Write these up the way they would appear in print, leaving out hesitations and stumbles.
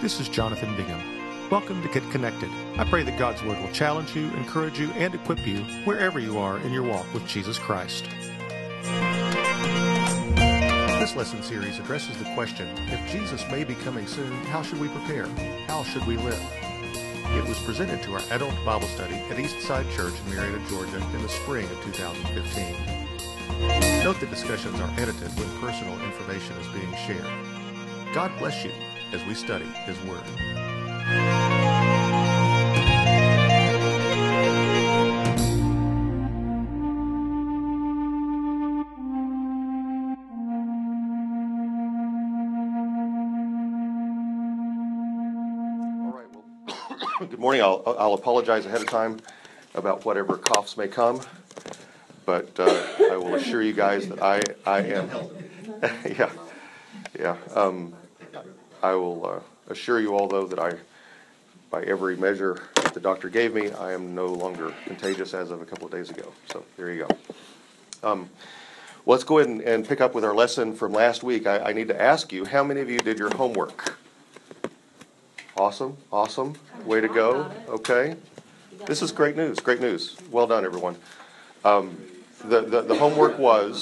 This is Jonathan Bingham. Welcome to Get Connected. I pray that God's Word will challenge you, encourage you, and equip you wherever you are in your walk with Jesus Christ. This lesson series addresses the question, if Jesus may be coming soon, how should we prepare? How should we live? It was presented to our adult Bible study at Eastside Church in Marietta, Georgia in the spring of 2015. Note that discussions are edited when personal information is being shared. God bless you as we study His Word. Good morning. I'll apologize ahead of time about whatever coughs may come, but I will assure you guys that I am. I will assure you all, though, that by every measure that the doctor gave me, I am no longer contagious as of a couple of days ago. So there you go. Let's go ahead and pick up with our lesson from last week. I need to ask you, how many of you did your homework? Awesome. Way to go. Okay. This is great news. Great news. Well done, everyone. The homework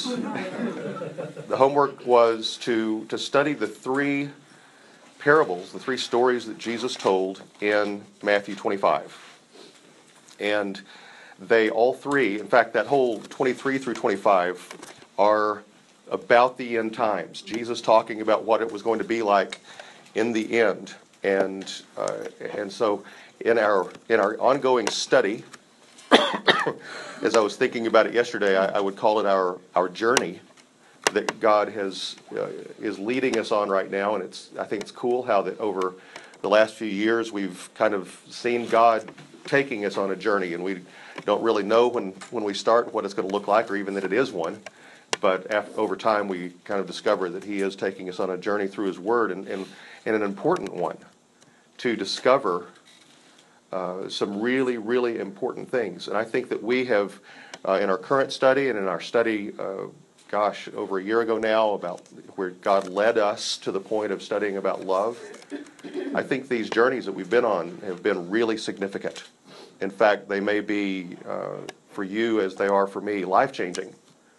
was to study the three parables, the three stories that Jesus told in Matthew 25. And they all three, in fact, that whole 23 through 25 are about the end times. Jesus talking about what it was going to be like in the end. And so in our ongoing study, as I was thinking about it yesterday, I would call it our journey that God is leading us on right now. And I think it's cool how that over the last few years we've kind of seen God taking us on a journey, and we don't really know when we start what it's going to look like, or even that it is one. But over time we kind of discover that He is taking us on a journey through His Word, and an important one, to discover some really, really important things. And I think that we have, in our current study and in our study, over a year ago now, about where God led us to the point of studying about love, I think these journeys that we've been on have been really significant. In fact, they may be, for you as they are for me, life-changing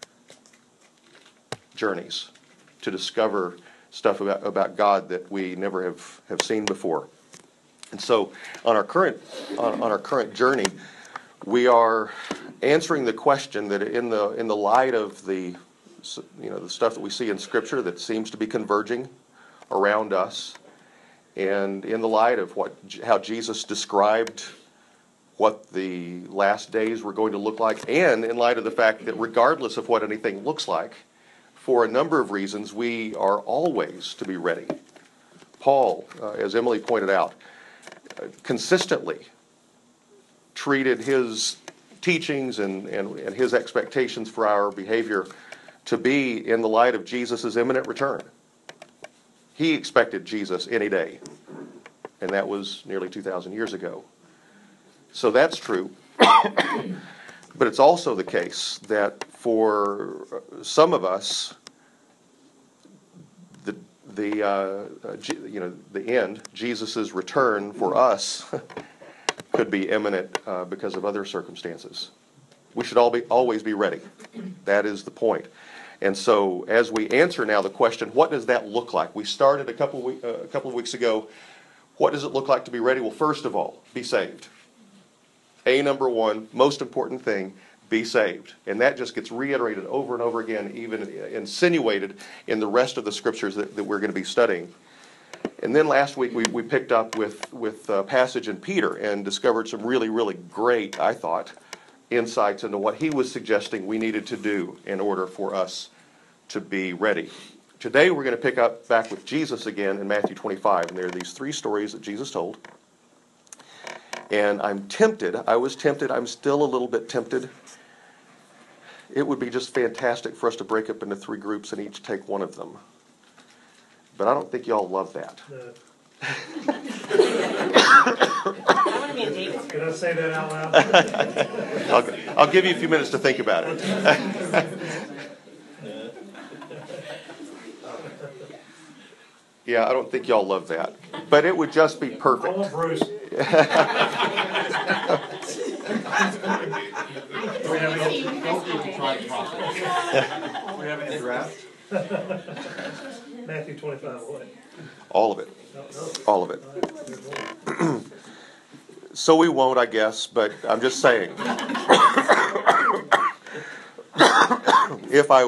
journeys to discover stuff about God that we never have seen before. And so on our current journey, we are answering the question that in the light of the stuff that we see in Scripture that seems to be converging around us, and in the light of how Jesus described what the last days were going to look like, and in light of the fact that regardless of what anything looks like, for a number of reasons, we are always to be ready. Paul, as Emily pointed out, consistently treated his teachings and his expectations for our behavior to be in the light of Jesus' imminent return. He expected Jesus any day, and that was nearly 2,000 years ago. So that's true. But it's also the case that for some of us, the end, Jesus' return for us, could be imminent because of other circumstances. We should always be ready. That is the point. And so, as we answer now the question, what does that look like? We started a couple of weeks ago. What does it look like to be ready? Well, first of all, be saved. Number one, most important thing, be saved. And that just gets reiterated over and over again, even insinuated in the rest of the Scriptures that we're going to be studying. And then last week we picked up with a passage in Peter and discovered some really, really great, I thought, insights into what he was suggesting we needed to do in order for us to be ready. Today we're going to pick up back with Jesus again in Matthew 25. And there are these three stories that Jesus told. And I was tempted, I'm still a little bit tempted. It would be just fantastic for us to break up into three groups and each take one of them. But I don't think y'all love that. Can I say that out loud? I'll give you a few minutes to think about it. Yeah, I don't think y'all love that. But it would just be Call perfect. him Bruce. Do we have any draft? Matthew 25, what? All of it. No. All of it. So we won't, I guess, but I'm just saying. If I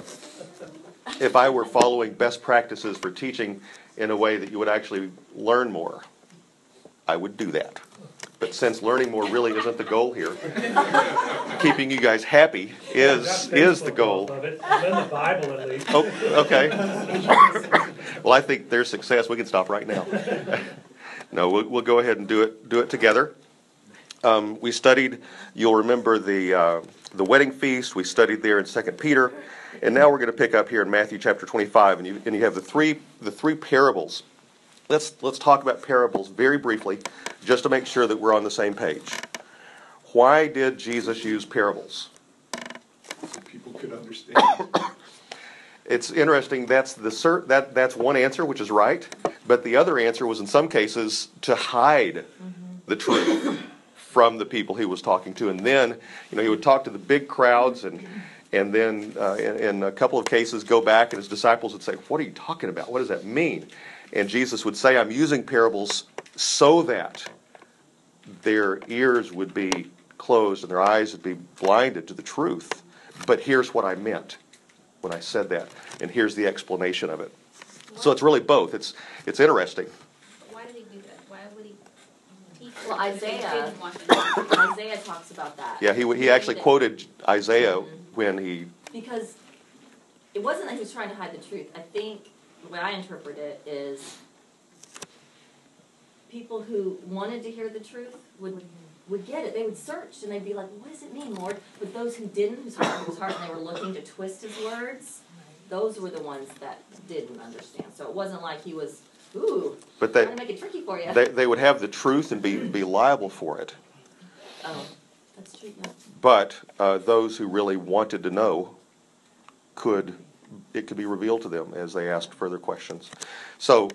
were following best practices for teaching in a way that you would actually learn more, I would do that. But since learning more really isn't the goal here, keeping you guys happy is the goal. Of it. I'm in the Bible at least. Oh, okay. Well, I think there's success. We can stop right now. No, we'll go ahead and do it together. We studied. You'll remember the wedding feast. We studied there in 2 Peter, and now we're going to pick up here in Matthew chapter 25, and you have the three parables. Let's talk about parables very briefly, just to make sure that we're on the same page. Why did Jesus use parables? So people could understand. It's interesting. That's one answer, which is right. But the other answer was, in some cases, to hide the truth from the people he was talking to. And then, he would talk to the big crowds, and then in a couple of cases go back, and his disciples would say, "What are you talking about? What does that mean?" And Jesus would say, "I'm using parables so that their ears would be closed and their eyes would be blinded to the truth. But here's what I meant when I said that, and here's the explanation of it." So it's really both. It's interesting. Why did he do that? Why would he teach? Well, Isaiah talks about that. Yeah, he actually quoted Isaiah when he... Because it wasn't that he was trying to hide the truth. I think the way I interpret it is people who wanted to hear the truth would get it. They would search and they'd be like, "What does it mean, Lord?" But those who didn't, whose heart was hard and they were looking to twist his words, those were the ones that didn't understand. So it wasn't like he was, But trying to make it tricky for you. they would have the truth and be liable for it. Oh, that's true, yeah. But those who really wanted to know it could be revealed to them as they asked further questions. So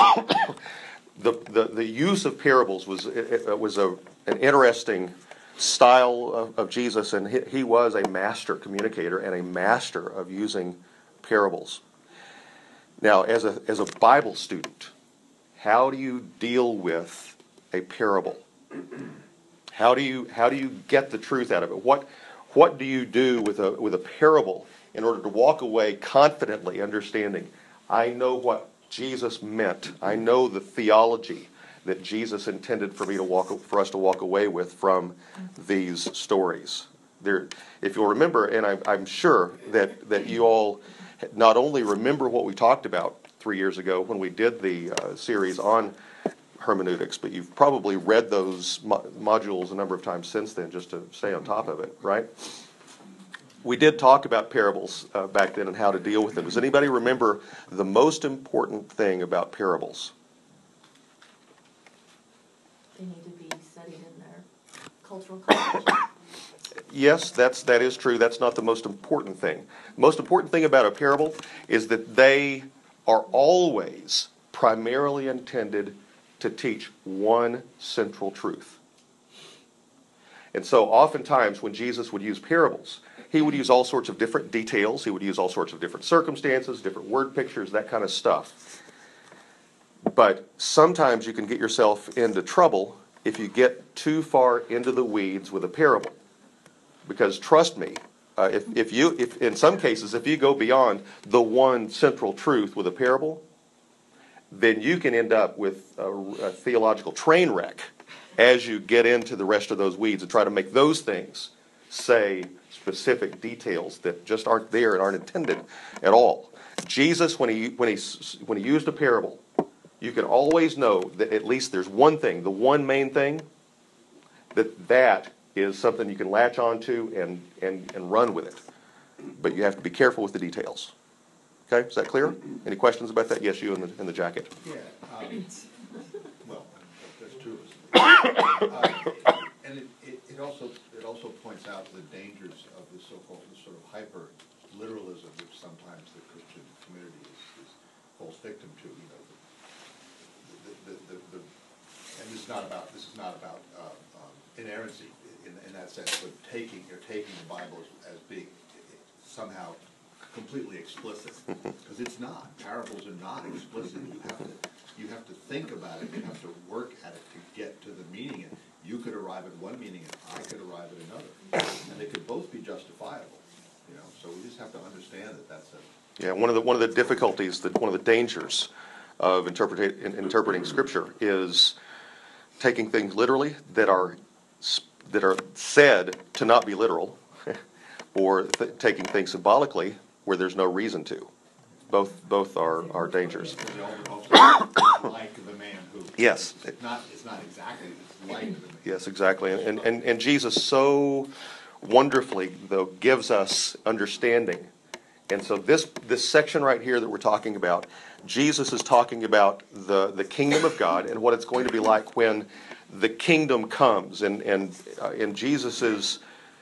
the use of parables was an interesting style of Jesus, and he was a master communicator and a master of using parables. Now, as a Bible student, how do you deal with a parable? How do you get the truth out of it? What do you do with a parable in order to walk away confidently understanding, I know what Jesus meant. I know the theology that Jesus intended for us to walk away with from these stories. If you'll remember, and I'm sure that you all not only remember what we talked about 3 years ago when we did the series on hermeneutics, but you've probably read those modules a number of times since then just to stay on top of it, right? We did talk about parables back then and how to deal with them. Does anybody remember the most important thing about parables? They need to be studied in their cultural context. Yes, that is true. That's not the most important thing. The most important thing about a parable is that they are always primarily intended to teach one central truth. And so oftentimes when Jesus would use parables, he would use all sorts of different details. He would use all sorts of different circumstances, different word pictures, that kind of stuff. But sometimes you can get yourself into trouble if you get too far into the weeds with a parable. Because trust me, if in some cases, if you go beyond the one central truth with a parable, then you can end up with a theological train wreck as you get into the rest of those weeds and try to make those things say specific details that just aren't there and aren't intended at all. Jesus, when he used a parable, you can always know that at least there's one thing, the one main thing, that is something you can latch onto and run with it. But you have to be careful with the details. Okay, is that clear? Any questions about that? Yes, you in the jacket. Yeah. Well, there's two of us. And it also points out the dangers of this so-called sort of hyper literalism, which sometimes the Christian community is falls victim to. this is not about inerrancy in that sense, but taking the Bible as being somehow completely explicit, because it's not. Parables are not explicit. You have to think about it. You have to work at it to get to the meaning. And you could arrive at one meaning, and I could arrive at another, and they could both be justifiable. So we just have to understand that that's a. Yeah, one of the difficulties, one of the dangers of interpreting Scripture is taking things literally that are said to not be literal, or taking things symbolically where there's no reason to. Both are dangers. Like the man who. Yes. It's not exactly. It's like the man. Yes, exactly. And Jesus so wonderfully, though, gives us understanding. And so this section right here that we're talking about, Jesus is talking about the kingdom of God and what it's going to be like when the kingdom comes. And in Jesus's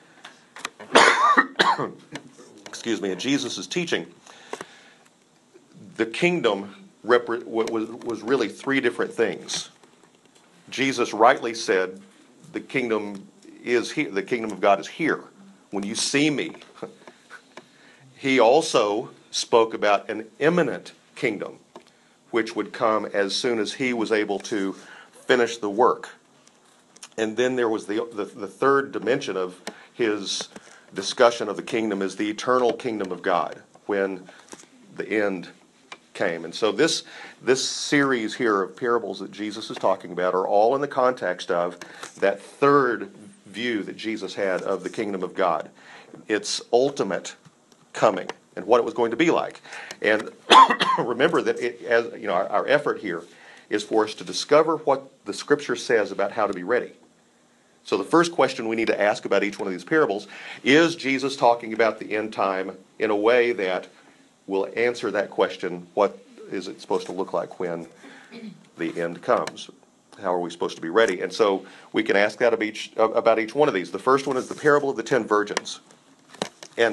in Jesus's teaching, the kingdom was really three different things. Jesus rightly said, the kingdom is here. The kingdom of God is here. When you see me. He also spoke about an imminent kingdom, which would come as soon as he was able to finish the work. And then there was the third dimension of his discussion of the kingdom is the eternal kingdom of God, when the end came. And so this series here of parables that Jesus is talking about are all in the context of that third view that Jesus had of the kingdom of God. Its ultimate coming and what it was going to be like. And remember that our effort here is for us to discover what the Scripture says about how to be ready. So the first question we need to ask about each one of these parables is Jesus talking about the end time in a way that will answer that question, what is it supposed to look like when the end comes? How are we supposed to be ready? And so we can ask that about each one of these. The first one is the parable of the 10 virgins. And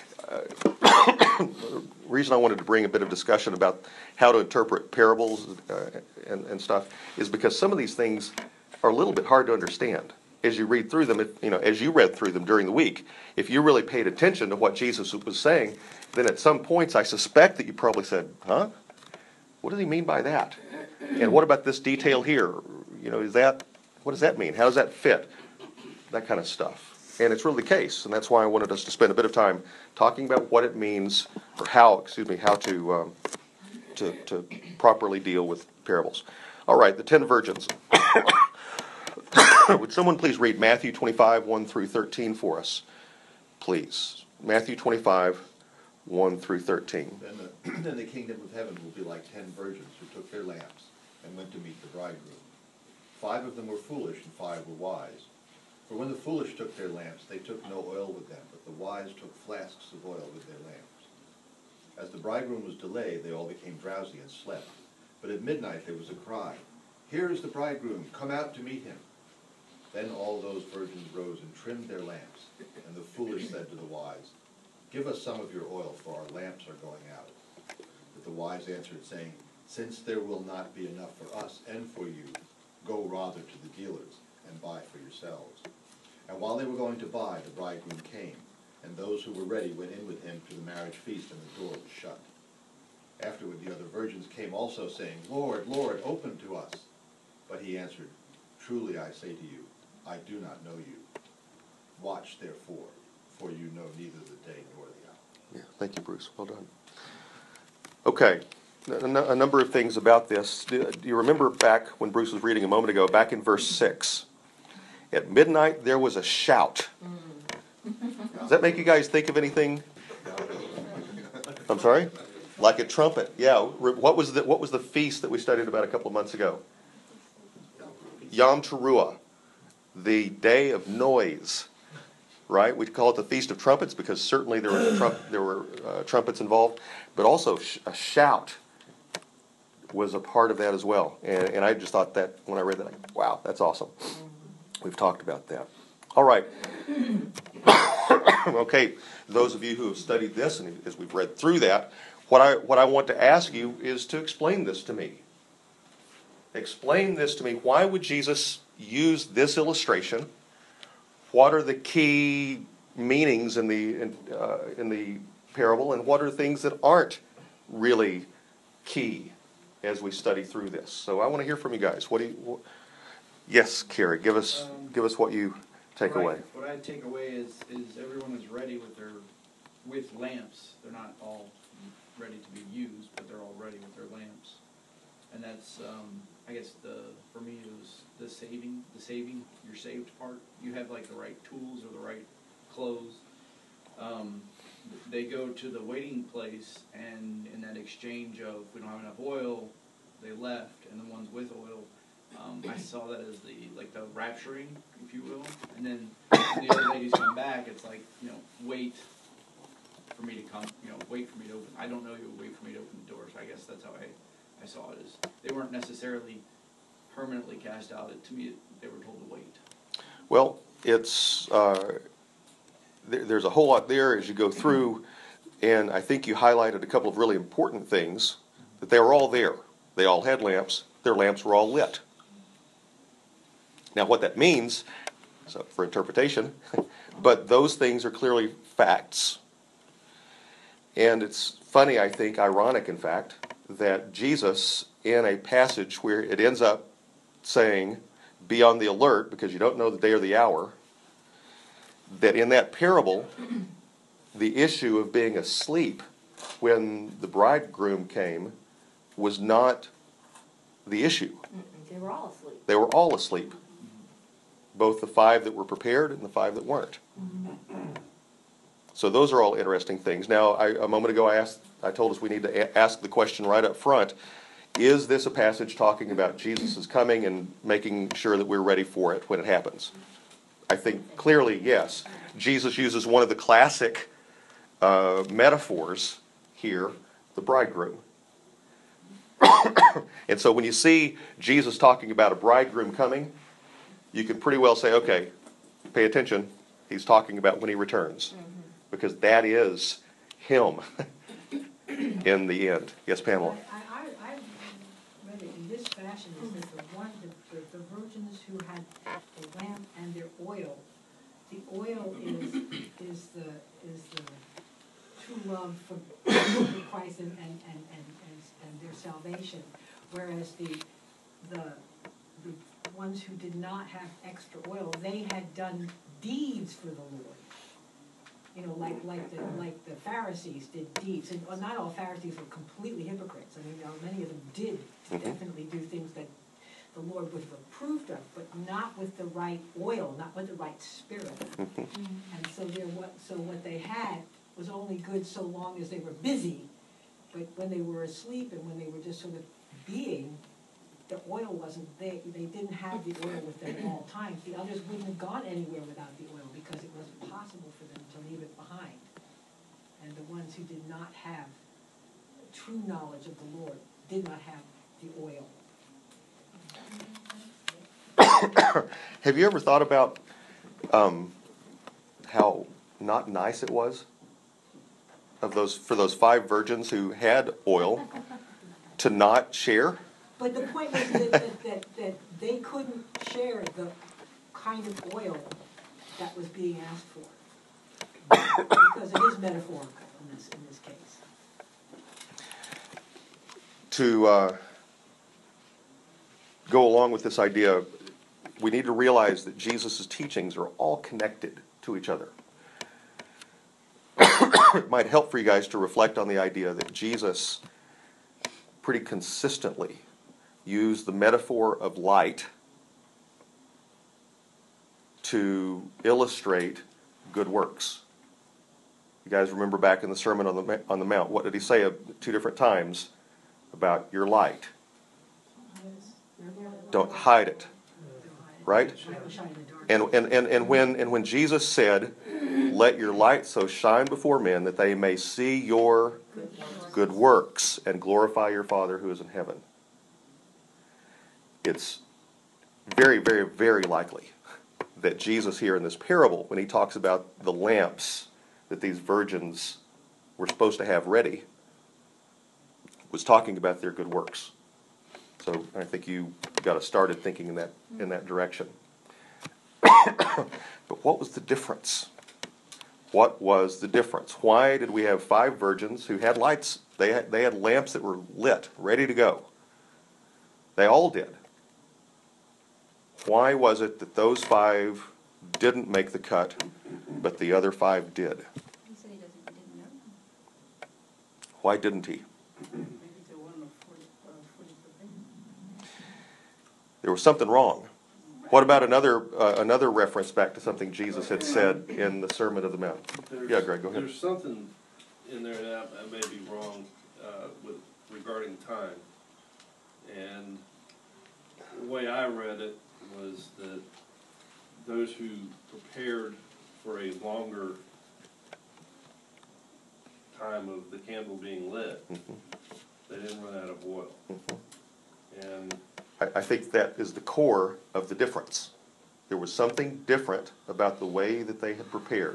the reason I wanted to bring a bit of discussion about how to interpret parables and stuff is because some of these things are a little bit hard to understand as you read through them. As you read through them during the week, if you really paid attention to what Jesus was saying, then at some points I suspect that you probably said, "Huh? What does he mean by that? And what about this detail here? What does that mean? How does that fit?" That kind of stuff. And it's really the case, and that's why I wanted us to spend a bit of time talking about what it means, or how to properly deal with parables. All right, the 10 virgins. Would someone please read Matthew 25, 1 through 13 for us? Please. Matthew 25, 1 through 13. Then the kingdom of heaven will be like 10 virgins who took their lamps and went to meet the bridegroom. 5 of them were foolish and 5 were wise. For when the foolish took their lamps, they took no oil with them, but the wise took flasks of oil with their lamps. As the bridegroom was delayed, they all became drowsy and slept. But at midnight there was a cry, "Here is the bridegroom, come out to meet him." Then all those virgins rose and trimmed their lamps. And the foolish said to the wise, "Give us some of your oil, for our lamps are going out." But the wise answered, saying, "Since there will not be enough for us and for you, go rather to the dealers and buy for yourselves." And while they were going to buy, the bridegroom came, and those who were ready went in with him to the marriage feast, and the door was shut. Afterward the other virgins came also, saying, "Lord, Lord, open to us." But he answered, "Truly I say to you, I do not know you. Watch therefore, for you know neither the day nor the hour." Yeah, thank you, Bruce. Well done. Okay, a number of things about this. Do you remember back when Bruce was reading a moment ago, back in verse 6? At midnight there was a shout. Does that make you guys think of anything? I'm sorry? Like a trumpet. Yeah. What was the feast that we studied about a couple of months ago? Yom Teruah, the day of noise. Right? We call it the Feast of Trumpets because certainly there were trumpets involved, but also a shout was a part of that as well. And I just thought that when I read that, wow, that's awesome. We've talked about that. All right. Okay, those of you who have studied this, and as we've read through that, what I want to ask you is to explain this to me. explain this to me. Why would Jesus use this illustration? What are the key meanings in the parable, and what are things that aren't really key as we study through this? So I want to hear from you guys. Yes, Carrie, give us what you take away. What I take away is everyone is ready with lamps. They're not all ready to be used, but they're all ready with their lamps. And that's, I guess, for me, it was the saving, your saved part. You have like the right tools or the right clothes. They go to the waiting place, and in that exchange of, we don't have enough oil, they left, and the ones with oil, I saw that as the rapturing, if you will. And then when the other ladies come back, it's like, wait for me to come, wait for me to open. I don't know you would wait for me to open the door, so I guess that's how I saw it. As they weren't necessarily permanently cast out. To me, they were told to wait. Well, it's there's a whole lot there as you go through, and I think you highlighted a couple of really important things, that they were all there. They all had lamps. Their lamps were all lit. Now, what that means, is up for interpretation, but those things are clearly facts. And it's funny, I think, ironic, in fact, that Jesus, in a passage where it ends up saying, be on the alert because you don't know the day or the hour, that in that parable, the issue of being asleep when the bridegroom came was not the issue. They were all asleep. They were all asleep. Both the 5 that were prepared and the 5 that weren't. So those are all interesting things. Now, a moment ago I told us we need to ask the question right up front, is this a passage talking about Jesus' coming and making sure that we're ready for it when it happens? I think clearly, yes. Jesus uses one of the classic metaphors here, the bridegroom. And so when you see Jesus talking about a bridegroom coming, you can pretty well say, okay, pay attention. He's talking about when he returns. Because that is him in the end. Yes, Pamela? I read it in this fashion, is that the virgins who had the lamp and their oil, the oil is the true love for Christ and their salvation, whereas the ones who did not have extra oil, they had done deeds for the Lord. Like the Pharisees did deeds, and not all Pharisees were completely hypocrites. I mean, many of them did definitely do things that the Lord would have approved of, but not with the right oil, not with the right spirit. And so what they had was only good so long as they were busy, but when they were asleep and when they were just sort of being, the oil wasn't there. They didn't have the oil with them at all times. The others wouldn't have gone anywhere without the oil because it wasn't possible for them to leave it behind. And the ones who did not have true knowledge of the Lord did not have the oil. Have you ever thought about how not nice it was for those 5 virgins who had oil to not share? But the point was that they couldn't share the kind of oil that was being asked for. Because it is metaphorical in this case. To go along with this idea, we need to realize that Jesus' teachings are all connected to each other. It might help for you guys to reflect on the idea that Jesus pretty consistently used the metaphor of light to illustrate good works. You guys remember back in the Sermon on the Mount, what did he say 2 different times about your light? Don't hide it, right? And when Jesus said, "Let your light so shine before men that they may see your good works and glorify your Father who is in heaven," it's very, very, very likely that Jesus here in this parable, when he talks about the lamps that these virgins were supposed to have ready, was talking about their good works. So I think you got us started thinking in that direction. But what was the difference? What was the difference? Why did we have 5 virgins who had lights? They had lamps that were lit, ready to go. They all did. Why was it that those 5 didn't make the cut, but the other 5 did? He said he didn't know. Why didn't he? Maybe they weren't fully prepared. There was something wrong. What about another reference back to something Jesus had said in the Sermon of the Mount? Yeah, Greg, go ahead. There's something in there that I may be wrong regarding time. And the way I read it was that those who prepared for a longer time of the candle being lit, they didn't run out of oil. And I think that is the core of the difference. There was something different about the way that they had prepared.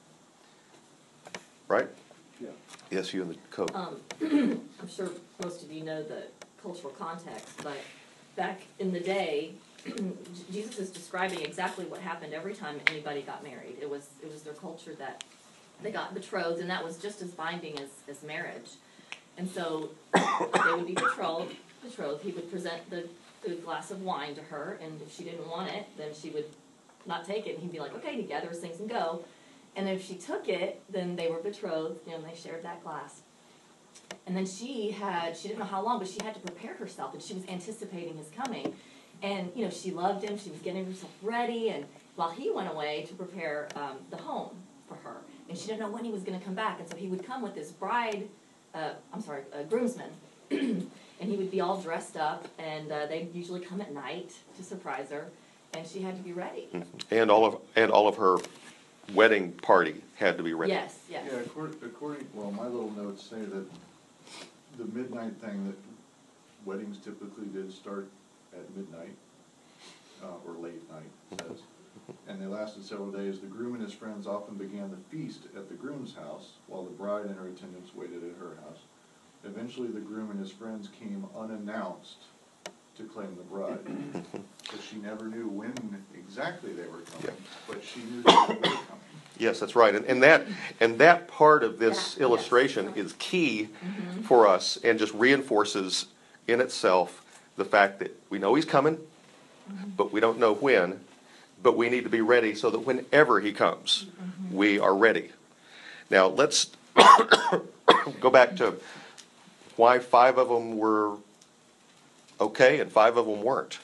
Right? yeah. Yes, you and the code. I'm sure most of you know the cultural context, but back in the day, Jesus is describing exactly what happened every time anybody got married. It was their culture that they got betrothed, and that was just as binding as marriage. And so they would be betrothed. He would present the glass of wine to her, and if she didn't want it, then she would not take it, and he'd be like, okay, you gather his things and go. And if she took it, then they were betrothed, and they shared that glass. And then she didn't know how long, but she had to prepare herself, and she was anticipating his coming. And, she loved him, she was getting herself ready, and while he went away to prepare the home for her. And she didn't know when he was going to come back, and so he would come with his groomsmen, and he would be all dressed up, and they'd usually come at night to surprise her, and she had to be ready. And all of her wedding party had to be ready. Yes. Yeah, well, my little notes say that the midnight thing, that weddings typically did start at midnight, or late night, it says. And they lasted several days. The groom and his friends often began the feast at the groom's house, while the bride and her attendants waited at her house. Eventually, the groom and his friends came unannounced to claim the bride. But she never knew when exactly they were coming, but she knew that they were coming. Yes, that's right. And that part of this illustration is key for us, and just reinforces in itself the fact that we know he's coming, but we don't know when, but we need to be ready so that whenever he comes, we are ready. Now, let's go back to why 5 of them were okay and 5 of them weren't.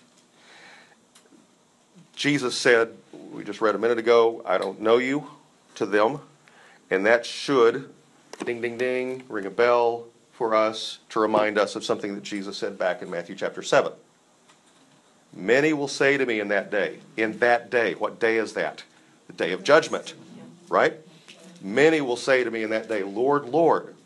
Jesus said, we just read a minute ago, I don't know you, to them, and that should, ding, ding, ding, ring a bell for us to remind us of something that Jesus said back in Matthew chapter 7. Many will say to me in that day, what day is that? The day of judgment, right? Many will say to me in that day, Lord, Lord,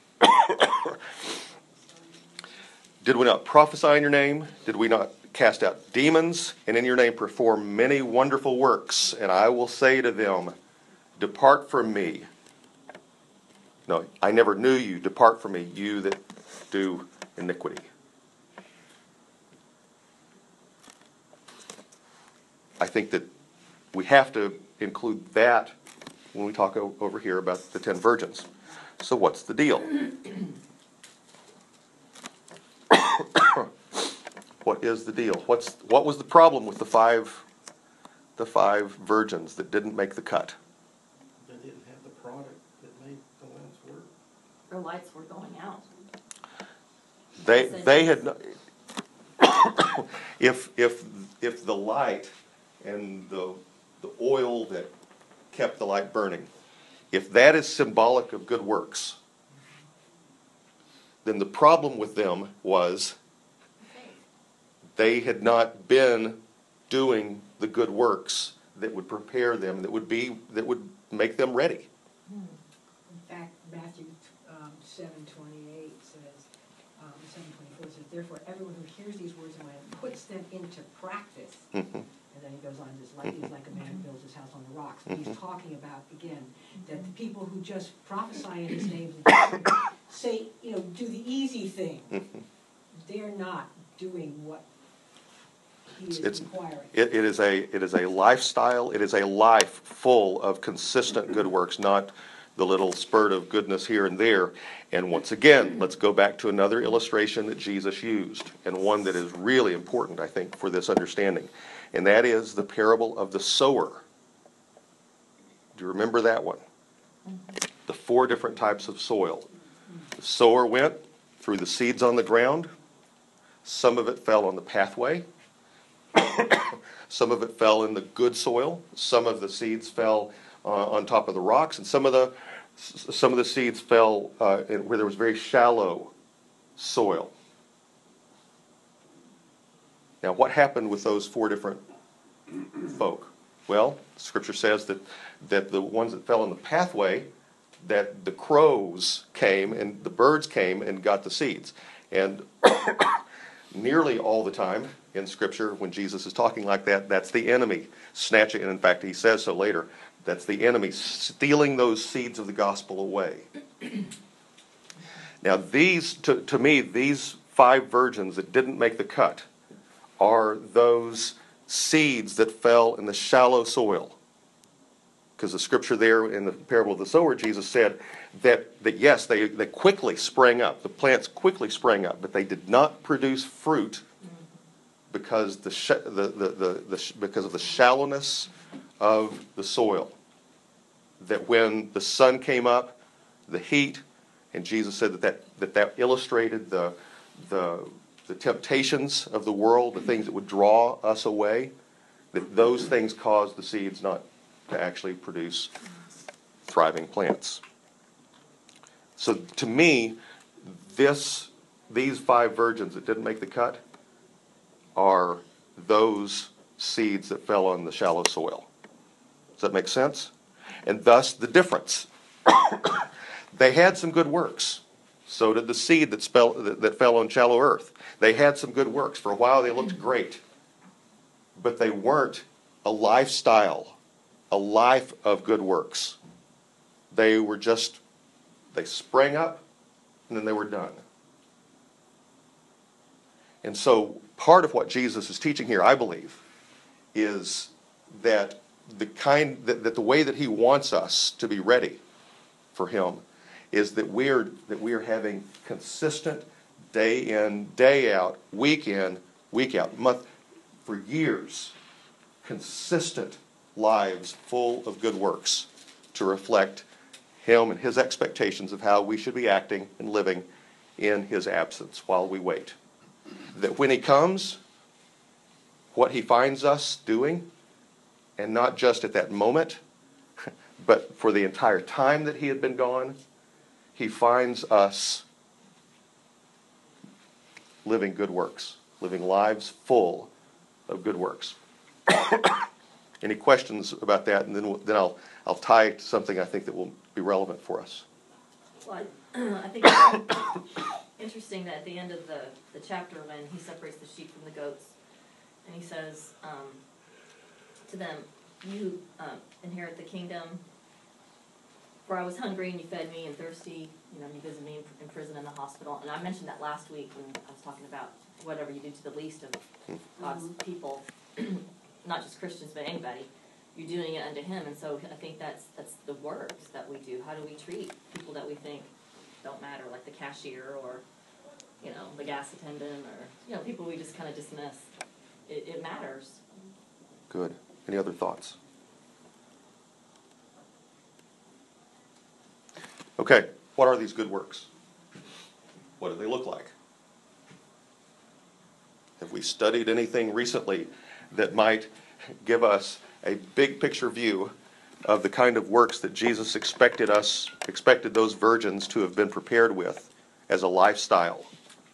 did we not prophesy in your name? Did we not cast out demons, and in your name perform many wonderful works? And I will say to them, depart from me. No, I never knew you. Depart from me, you that do iniquity. I think that we have to include that when we talk over here about the 10 virgins. So what's the deal? What is the deal? What was the problem with the five virgins that didn't make the cut? They didn't have the product that made the lamps work. Their lights were going out. They had no, if the light and the oil that kept the light burning, if that is symbolic of good works, then the problem with them was they had not been doing the good works that would prepare them, that would make them ready. In fact, Matthew 7:28 says, 7:24 says, therefore everyone who hears these words of mine and puts them into practice. And then he goes on, this light is like a man who builds his house on the rocks. But he's talking about, again, that the people who just prophesy in his name and say, do the easy thing, they're not doing what he is It's- requiring. It is a lifestyle. It is a life full of consistent good works, not the little spurt of goodness here and there. And once again, let's go back to another illustration that Jesus used, and one that is really important, I think, for this understanding. And that is the parable of the sower. Do you remember that one? The 4 different types of soil. The sower went, threw the seeds on the ground. Some of it fell on the pathway. Some of it fell in the good soil. Some of the seeds fell on top of the rocks, and some of the seeds fell where there was very shallow soil. Now, what happened with those 4 different folk? Well, Scripture says that the ones that fell in the pathway, that the crows came and the birds came and got the seeds. And nearly all the time in Scripture, when Jesus is talking like that, that's the enemy snatching, and in fact he says so later, that's the enemy stealing those seeds of the gospel away. Now these, to me, these 5 virgins that didn't make the cut are those seeds that fell in the shallow soil. Because the Scripture there in the parable of the sower, Jesus said that yes, they quickly sprang up. The plants quickly sprang up, but they did not produce fruit because because of the shallowness of the soil. That when the sun came up, the heat, and Jesus said that illustrated the temptations of the world, the things that would draw us away, that those things caused the seeds not to actually produce thriving plants. So to me, these 5 virgins that didn't make the cut are those seeds that fell on the shallow soil. Does that make sense? And thus the difference. They had some good works. So did the seed that fell on shallow earth. They had some good works. For a while they looked great. But they weren't a lifestyle, a life of good works. They sprang up and then they were done. And so part of what Jesus is teaching here, I believe, is that the way that he wants us to be ready for him is that we are having consistent day in, day out, week in, week out, month, for years, consistent lives full of good works to reflect him and his expectations of how we should be acting and living in his absence while we wait. That when he comes, what he finds us doing, and not just at that moment, but for the entire time that he had been gone, he finds us living good works, living lives full of good works. Any questions about that? And then I'll tie it to something I think that will be relevant for us. Well, I think it's interesting that at the end of the chapter, when he separates the sheep from the goats, and he says to them, you inherit the kingdom, for I was hungry and you fed me, and thirsty, you visited me in prison and the hospital. And I mentioned that last week when I was talking about whatever you do to the least of God's people, not just Christians, but anybody, you're doing it unto him. And so I think that's the works that we do. How do we treat people that we think don't matter, like the cashier or, the gas attendant or, people we just kind of dismiss. It matters. Good. Any other thoughts? Okay, what are these good works? What do they look like? Have we studied anything recently that might give us a big picture view of the kind of works that Jesus expected those virgins to have been prepared with as a lifestyle?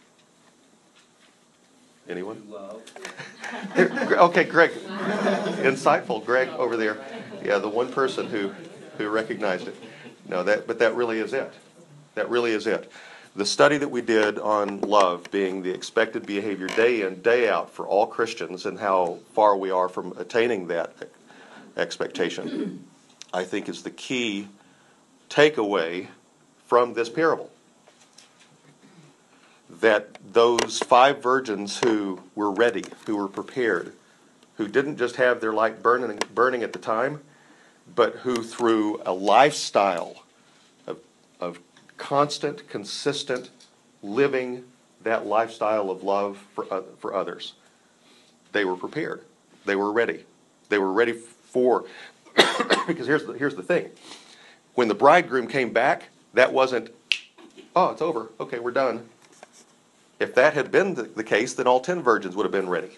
Anyone? Love. Okay, Greg. Insightful, Greg over there. Yeah, the one person who recognized it. No, but that really is it. That really is it. The study that we did on love being the expected behavior day in, day out for all Christians and how far we are from attaining that expectation, I think is the key takeaway from this parable. that those 5 virgins who were ready, who were prepared, who didn't just have their light burning at the time, but who through a lifestyle of constant, consistent living that lifestyle of love for others, they were prepared. They were ready. They were ready for, because here's the thing. When the bridegroom came back, that wasn't, oh, it's over. Okay, we're done. If that had been the case, then all 10 virgins would have been ready.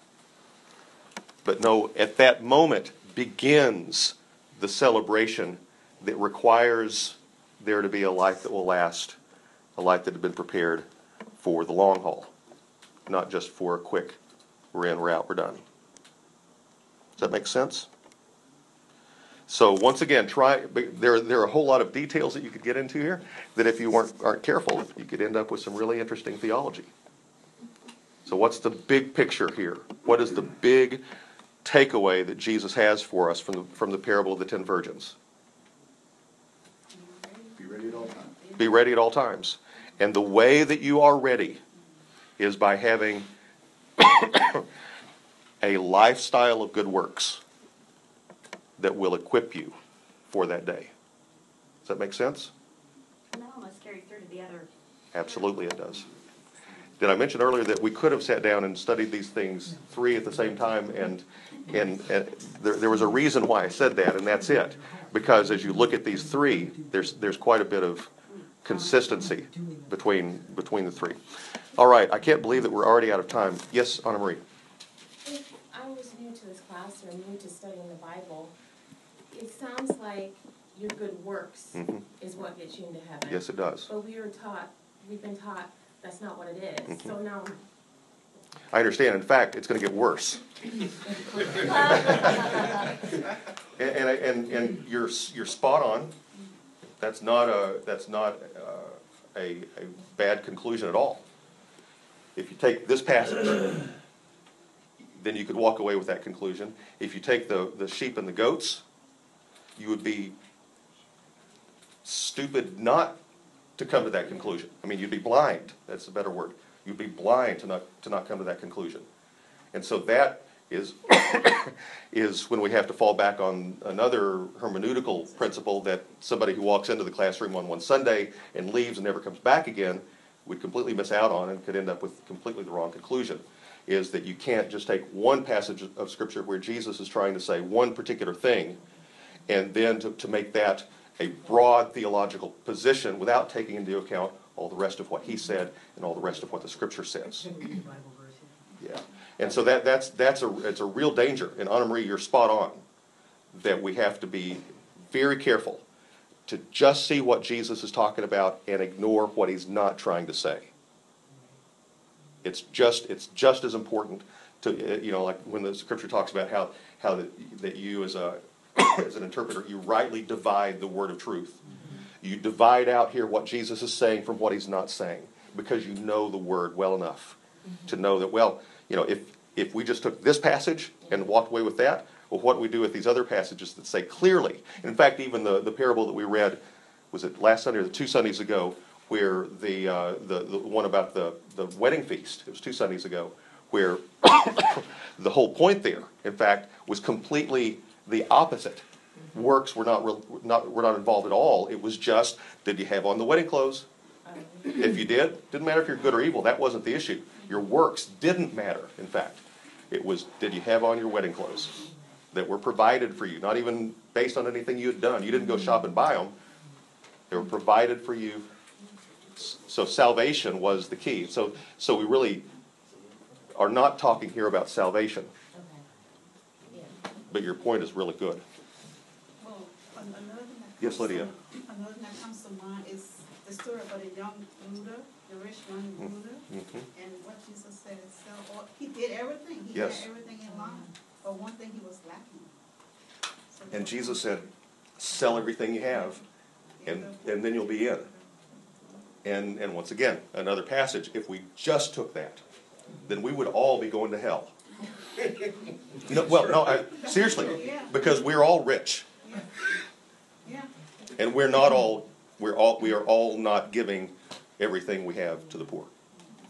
But no, at that moment begins the celebration that requires there to be a life that will last, a life that had been prepared for the long haul, not just for a quick, we're in, we're out, we're done. Does that make sense? So once again, there are a whole lot of details that you could get into here that if you aren't careful, you could end up with some really interesting theology. So what's the big picture here? What is the big takeaway that Jesus has for us from the parable of the 10 virgins? Be ready at all times. Be ready at all times. And the way that you are ready is by having a lifestyle of good works that will equip you for that day. Does that make sense? And that almost carries through to the other. Absolutely it does. Did I mention earlier that we could have sat down and studied these things 3 at the same time, and there was a reason why I said that, and that's it. Because as you look at these 3, there's quite a bit of consistency between the 3. All right, I can't believe that we're already out of time. Yes, Anna Marie. If I was new to this class or new to studying the Bible, it sounds like your good works is what gets you into heaven. Yes, it does. But we've been taught that's not what it is. So now, I understand. In fact, it's going to get worse. and you're spot on. That's not a bad conclusion at all. If you take this passage, then you could walk away with that conclusion. If you take the sheep and the goats, you would be stupid not to come to that conclusion. I mean, you'd be blind. That's a better word. You'd be blind to not come to that conclusion. And so that is is when we have to fall back on another hermeneutical principle that somebody who walks into the classroom on one Sunday and leaves and never comes back again would completely miss out on and could end up with completely the wrong conclusion, is that you can't just take one passage of Scripture where Jesus is trying to say one particular thing and then to make that a broad theological position without taking into account all the rest of what he said and all the rest of what the Scripture says. Yeah, and so it's a real danger. And Anna Marie, you're spot on that we have to be very careful to just see what Jesus is talking about and ignore what he's not trying to say. It's just as important to like when the Scripture talks about how that you as an interpreter, you rightly divide the word of truth. You divide out here what Jesus is saying from what he's not saying, because you know the word well enough to know that, well, if we just took this passage and walked away with that, well, what do we do with these other passages that say clearly? In fact, even the parable that we read, was it last Sunday or 2 Sundays ago, where the one about the wedding feast, it was 2 Sundays ago, where the whole point there, in fact, was completely the opposite. Works were not involved at all. It was just, did you have on the wedding clothes? If you didn't matter if you're good or evil. That wasn't the issue. Your works didn't matter, in fact. It was, did you have on your wedding clothes that were provided for you, not even based on anything you had done. You didn't go shop and buy them. They were provided for you. So salvation was the key. So we really are not talking here about salvation. But your point is really good. Well, another thing that Yes, Lydia. Another thing that comes to mind is the story about the young ruler, the rich young ruler, and what Jesus said himself. He did everything. He had everything in line, but one thing he was lacking. So and Jesus said, sell everything you have, and then you'll be in. And once again, another passage, if we just took that, then we would all be going to hell. Seriously, because we're all rich, and we are all not giving everything we have to the poor.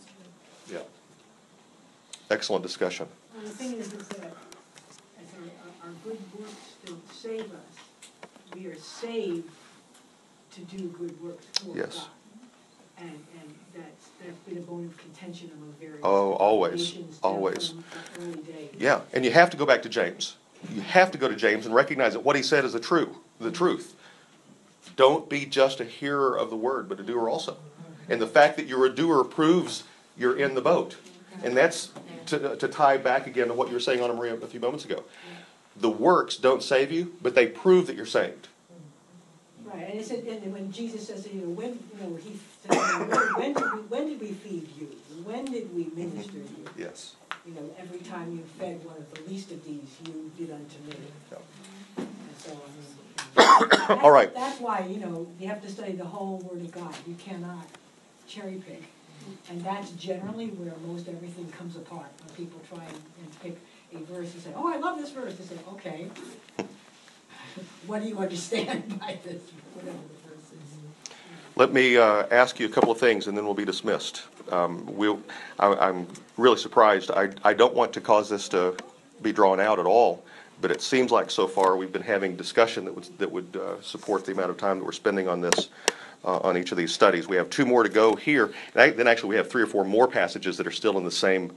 Yeah. Excellent discussion. Well, the thing is that as our good works don't save us, we are saved to do good works for Yes. God. And that's been a bone of contention among various Always, nations always. from the early days. Yeah, and you have to go back to James. You have to go to James and recognize that what he said is the truth. Don't be just a hearer of the word, but a doer also. And the fact that you're a doer proves you're in the boat. And that's to tie back again to what you were saying, Anna Maria, a few moments ago. The works don't save you, but they prove that you're saved. Right, and it said, and when Jesus says, when he said, when did we feed you? When did we minister to you? Yes. Every time you fed one of the least of these, you did unto me. Yep. And so, All right. That's why, you have to study the whole Word of God. You cannot cherry pick. And that's generally where most everything comes apart. When people try and pick a verse and say, oh, I love this verse. They say, okay, what do you understand by this? Whatever the verse is. Let me ask you a couple of things, and then we'll be dismissed. I'm really surprised. I don't want to cause this to be drawn out at all, but it seems like so far we've been having discussion that would support the amount of time that we're spending on this, on each of these studies. We have 2 more to go here. Then actually we have 3 or 4 more passages that are still in this same.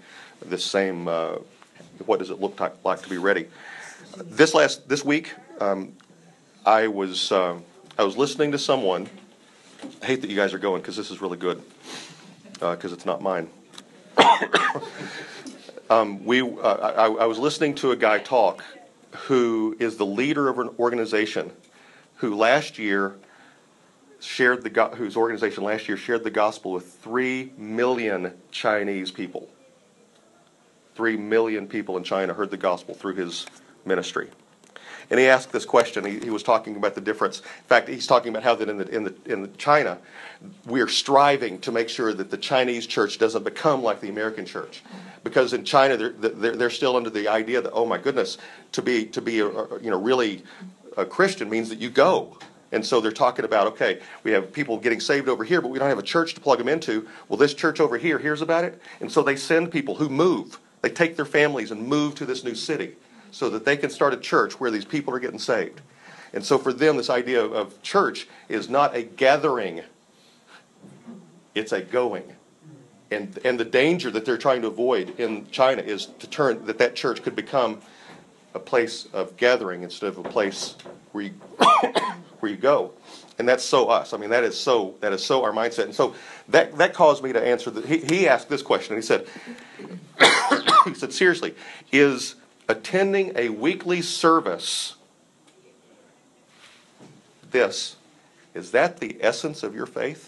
What does it look like to be ready? This week, I was listening to someone. I hate that you guys are going because this is really good, because it's not mine. I was listening to a guy talk who is the leader of an organization who last year whose organization last year shared the gospel with 3 million Chinese people. 3 million people in China heard the gospel through his ministry. And he asked this question. He was talking about the difference. In fact, he's talking about how that in China, we're striving to make sure that the Chinese church doesn't become like the American church, because in China they're still under the idea that, oh my goodness, to be really a Christian means that you go. And so they're talking about, okay, we have people getting saved over here, but we don't have a church to plug them into. Well, this church over here hears about it, and so they send people who move. They take their families and move to this new city so that they can start a church where these people are getting saved. And so for them, this idea of church is not a gathering, it's a going. And the danger that they're trying to avoid in China is to turn that church could become a place of gathering instead of a place where you go. And that's so us. I mean, that is so our mindset. And so that caused me to answer he asked this question. He said, seriously, is attending a weekly service, is that the essence of your faith?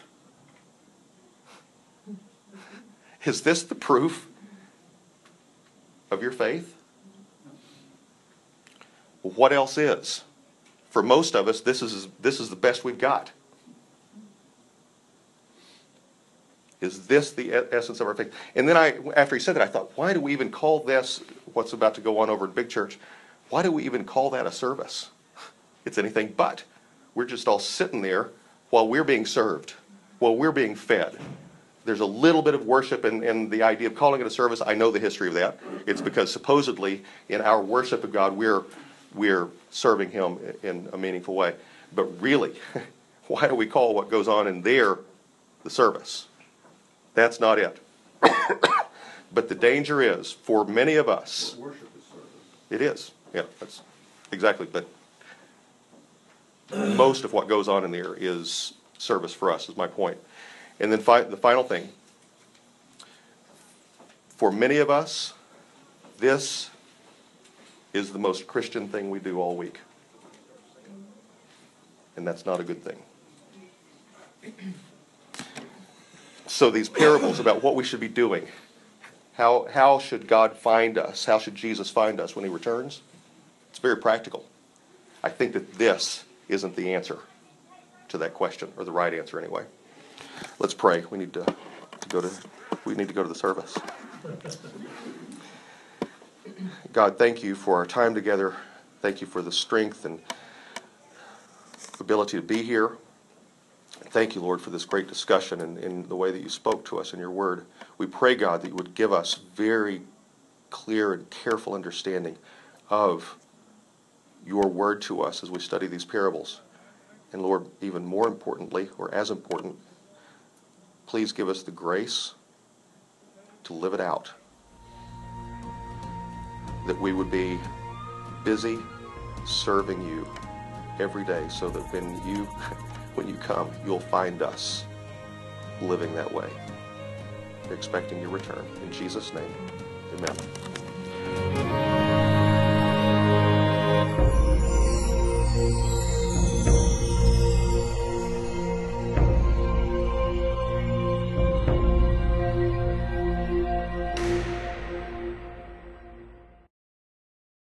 Is this the proof of your faith? Well, what else is? For most of us, this is the best we've got. Is this the essence of our faith? And then after he said that, I thought, why do we even call this, what's about to go on over at Big Church, why do we even call that a service? It's anything but. We're just all sitting there while we're being served, while we're being fed. There's a little bit of worship in the idea of calling it a service. I know the history of that. It's because supposedly in our worship of God, we're serving Him in a meaningful way. But really, why do we call what goes on in there the service? That's not it. But the danger is, for many of us, Worship is service. it is. Yeah, that's exactly. But most of what goes on in there is service for us, is my point. And then the final thing, for many of us, this is the most Christian thing we do all week. And that's not a good thing. So these parables about what we should be doing, how should God find us? How should Jesus find us when He returns? It's very practical. I think that this isn't the answer to that question, or the right answer anyway. Let's pray. We need to go to the service. God, thank you for our time together. Thank you for the strength and ability to be here. thank you, Lord, for this great discussion and in the way that you spoke to us in your word. We pray, God, that you would give us very clear and careful understanding of your word to us as we study these parables. And Lord, even more importantly, or as important, please give us the grace to live it out. That we would be busy serving you every day so that when you come, you'll find us living that way. We're expecting your return. In Jesus' name, amen.